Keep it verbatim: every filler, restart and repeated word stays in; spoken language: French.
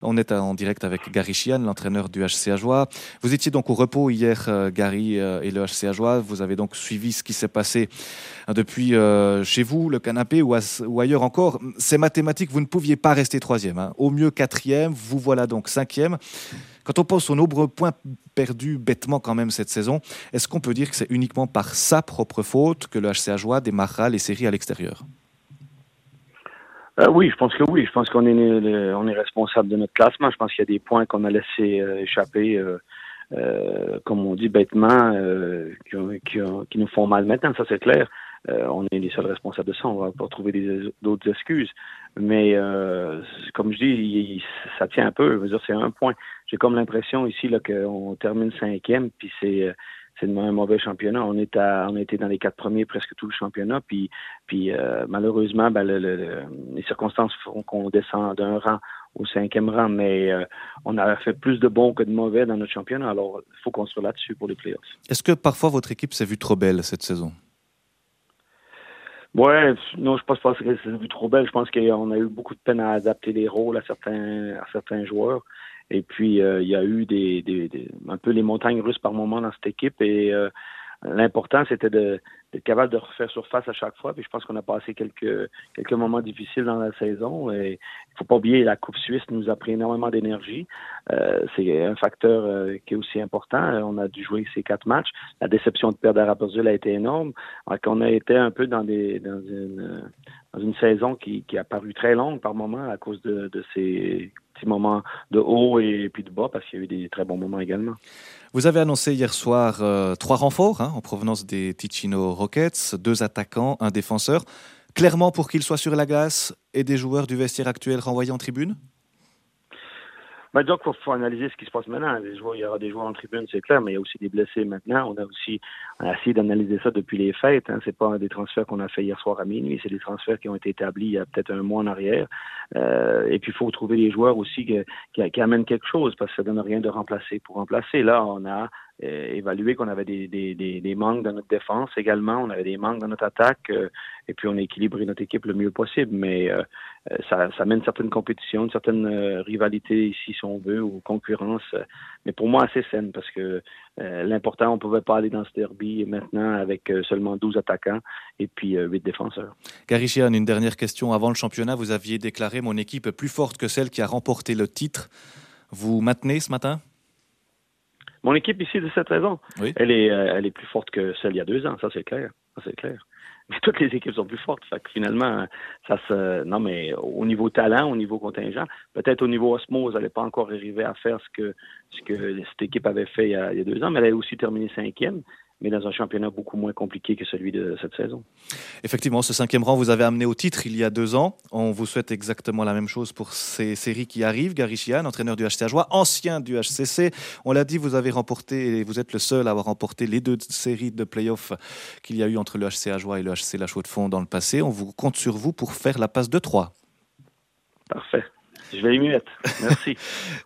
On est en direct avec Gary Sheehan, l'entraîneur du H C Ajoie. Vous étiez donc au repos hier, euh, Gary euh, et le H C Ajoie. Vous avez donc suivi ce qui s'est passé euh, depuis euh, chez vous, le canapé ou, à, ou ailleurs encore. C'est mathématique, vous ne pouviez pas rester troisième. Hein. Au mieux quatrième, vous voilà donc cinquième. Quand on pense aux nombreux points perdus bêtement quand même cette saison, est-ce qu'on peut dire que c'est uniquement par sa propre faute que le H C Ajoie démarrera les séries à l'extérieur ? Euh, oui, je pense que oui. Je pense qu'on est, on est responsable de notre classement. Je pense qu'il y a des points qu'on a laissés euh, échapper, euh, euh, comme on dit bêtement, euh, qui, qui, qui nous font mal maintenant, ça c'est clair. Euh, on est les seuls responsables de ça. On va pas trouver des, d'autres excuses. Mais euh, comme je dis, il, ça tient un peu. Je veux dire, c'est un point. J'ai comme l'impression ici là qu'on termine cinquième, puis c'est c'est un mauvais championnat. On est à, on a été dans les quatre premiers presque tout le championnat, puis, puis euh, malheureusement, ben, le, le, les circonstances font qu'on descend d'un rang au cinquième rang, mais euh, on a fait plus de bons que de mauvais dans notre championnat. Alors, il faut construire là-dessus pour les playoffs. Est-ce que parfois votre équipe s'est vue trop belle cette saison? Ouais, non, je pense pas que c'est vu trop belle. Je pense qu'on a eu beaucoup de peine à adapter les rôles à certains, à certains joueurs. Et puis, euh, il y a eu des, des, des, un peu les montagnes russes par moment dans cette équipe. Et euh, l'important, c'était de, d'être capable de refaire surface à chaque fois. Puis je pense qu'on a passé quelques, quelques moments difficiles dans la saison. Et il faut pas oublier, la Coupe Suisse nous a pris énormément d'énergie. Euh, c'est un facteur euh, qui est aussi important. On a dû jouer ces quatre matchs. La déception de perdre à Rapperswil a été énorme. Donc, on a été un peu dans, des, dans, une, dans une saison qui, qui a paru très longue par moment à cause de, de ces petits moments de haut et puis de bas, parce qu'il y a eu des très bons moments également. Vous avez annoncé hier soir euh, trois renforts hein, en provenance des Ticino Rockets, deux attaquants, un défenseur. Clairement pour qu'ils soient sur la glace et des joueurs du vestiaire actuel renvoyés en tribune? Ben, donc, il faut analyser ce qui se passe maintenant. Les joueurs, il y aura des joueurs en tribune, c'est clair, mais il y a aussi des blessés maintenant. On a aussi on a essayé d'analyser ça depuis les fêtes. Hein. C'est pas des transferts qu'on a fait hier soir à minuit, c'est des transferts qui ont été établis il y a peut-être un mois en arrière. Euh, et puis, il faut trouver des joueurs aussi qui, qui, qui amènent quelque chose, parce que ça donne rien de remplacer pour remplacer. Là, on a euh, évalué qu'on avait des, des, des, des manques dans notre défense également, on avait des manques dans notre attaque, euh, et puis on a équilibré notre équipe le mieux possible. Mais euh, ça, ça mène certaines compétitions, une certaine euh, rivalité ici, si on veut, ou concurrence, euh, mais pour moi assez saine, parce que euh, l'important, on ne pouvait pas aller dans ce derby maintenant avec euh, seulement douze attaquants et puis euh, huit défenseurs. Gary Sheehan, une dernière question. Avant le championnat, vous aviez déclaré « Mon équipe est plus forte que celle qui a remporté le titre ». Vous maintenez ce matin? Mon équipe ici, de cette raison, oui. elle est, euh, elle est plus forte que celle il y a deux ans, ça c'est clair, ça c'est clair. Mais toutes les équipes sont plus fortes. Fait que finalement, ça se. Non, mais au niveau talent, au niveau contingent, peut-être au niveau osmose, elle n'est pas encore arrivée à faire ce que ce que cette équipe avait fait il y a, il y a deux ans, mais elle a aussi terminé cinquième, mais dans un championnat beaucoup moins compliqué que celui de cette saison. Effectivement, ce cinquième rang vous avez amené au titre il y a deux ans. On vous souhaite exactement la même chose pour ces séries qui arrivent. Gary Sheehan, entraîneur du H C Ajoie, ancien du H C C. On l'a dit, vous avez remporté, et vous êtes le seul à avoir remporté les deux séries de play-off qu'il y a eu entre le H C Ajoie et le H C La Chaux-de-Fonds dans le passé. On vous compte sur vous pour faire la passe de trois. Parfait. Je vais y mettre. Merci.